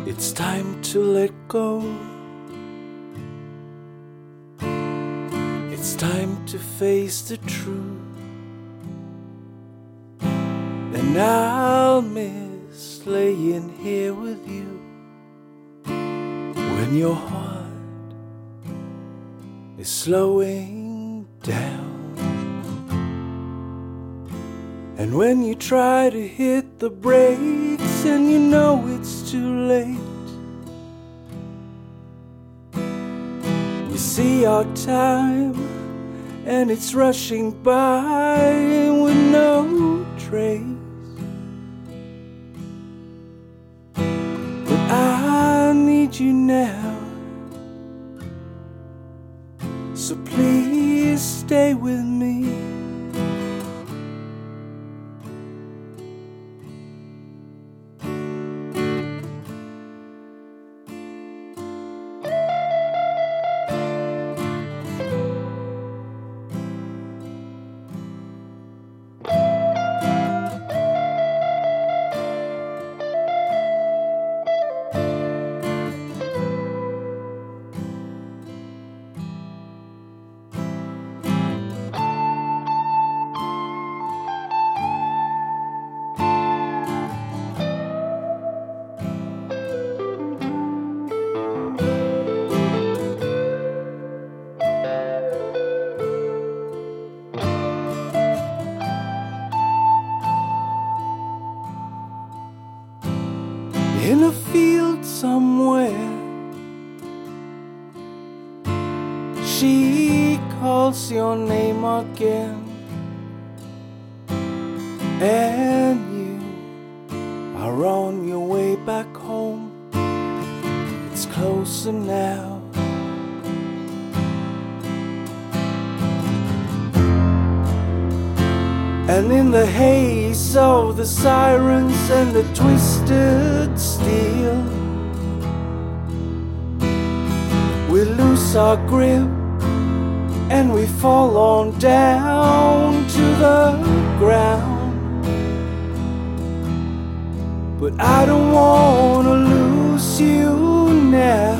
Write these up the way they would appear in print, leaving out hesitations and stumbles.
It's time to let go. It's time to face the truth. And I'll miss laying here with you when your heart is slowing down. And when you try to hit the brakes and you know it's too late, we see our time and it's rushing by with no trace. But I need you now, so please stay with me. In a field somewhere, she calls your name again, and you are on your way back home. It's closer now. And in the haze of the sirens and the twisted steel, we lose our grip and we fall on down to the ground. But I don't want to lose you now,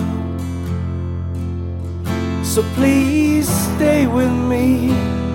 so please stay with me.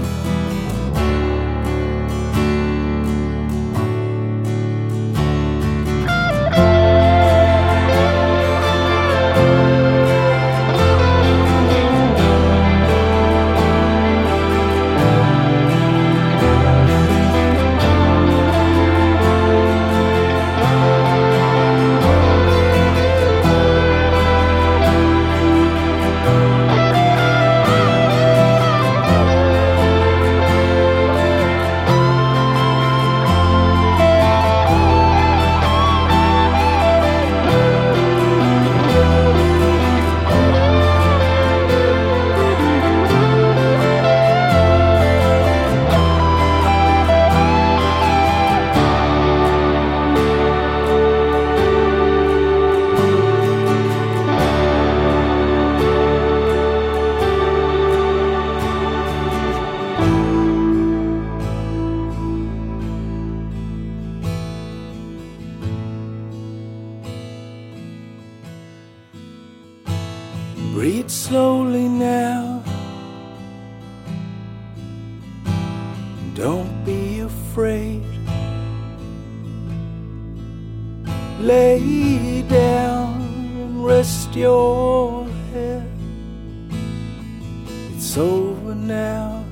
Breathe slowly now, don't be afraid. Lay down and rest your head. It's over now.